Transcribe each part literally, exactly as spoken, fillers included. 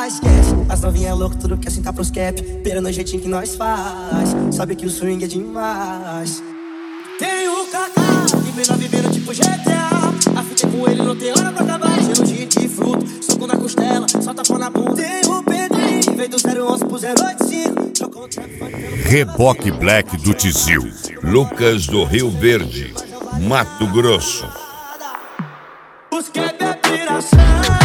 esquece. As novinhas é louco, tudo quer sentar pros cap. Pera no jeitinho que nós faz. Sabe que o swing é demais. Tem o Kaká, que vem vivendo tipo G T A. A fita é com ele, não tem hora pra acabar. Gelo de fruto, soco na costela, solta pão na bunda. Tem o Pedrinho, veio do zero onze pro zero oito cinco. Trocou o trap, foi pelo... Reboque Black do Tizil, Lucas do Rio Verde, Mato Grosso. Os que é piração,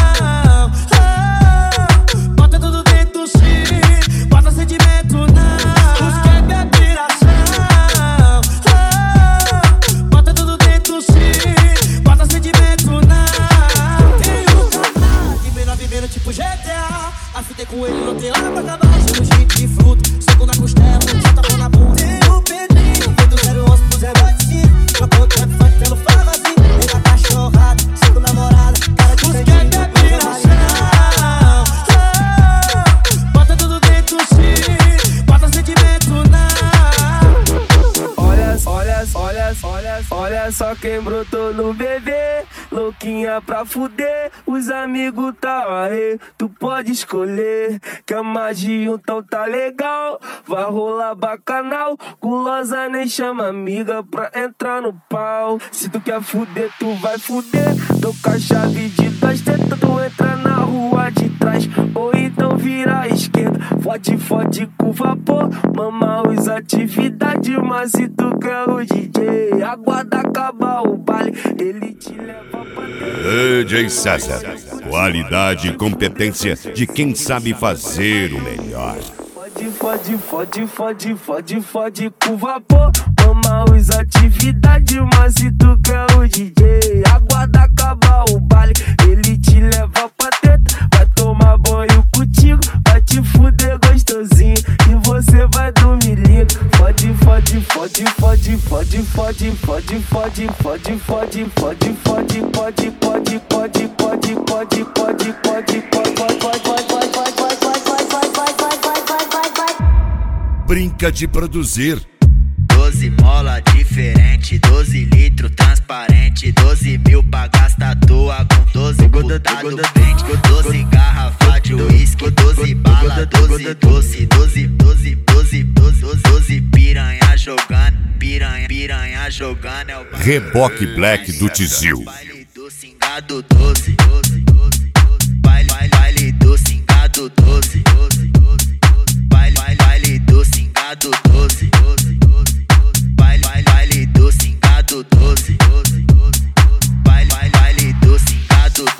oh, bota tudo dentro do chip, bota sentimento não. Os que é piração, oh, bota tudo dentro do chip, bota sentimento não. Tem o Kaká, que vem vivendo tipo G T A. A fita é com ele, não tem hora pra acabar. Gelo de fruto, soco na costela, solta pão na bunda. Tem o Pedrinho, veio do zero onze pro zero oito cinco. Trocou o trap funk pelo favazinho. Pega a cachorrada, cinco namorada, cara de sangue, piração, oh, bota tudo dentro do chip, bota sentimento não. Olha, olha, olha, olha, olha só quem brotou no bebê. Louquinha pra fuder, os amigos tá aí. Tu pode escolher, que a magia então tá legal. Vai rolar bacanal, gulosa nem chama amiga pra entrar no pau. Se tu quer fuder, tu vai fuder. Tô com a chave de dois tetas, tu entra na rua de trás, ou então vira à esquerda. Fode, fode com vapor, mama os atividades. Mas se tu quer o D J, aguarda acabar o baile, ele te leva pra dentro. D J César, qualidade e competência de quem sabe fazer o melhor. Fode, fode, fode, fode, fode, fode com vapor, mama os atividades. Mas se tu quer o D J, aguarda acabar o baile, ele te leva pra dentro. Vai tomar banho contigo, vai te fuder gostosinho, e você vai dormir lindo. Fode, fode, fode, fode, fode, fode, fode, fode, fode, fode, fode, fode, pode, pode, pode, pode, pode, pode, pode, pode, pode, Brinca de produzir. Doze mola diferente, doze litro transparente, doze mil pra gastar à toa com doze putado pente, doze garrafa de uísque, doze bala, doze doce, doze, doze, doze, doze, doze piranha jogando, piranha, piranha jogando. É o Reboque Black do Tizil. baile do cingado doze.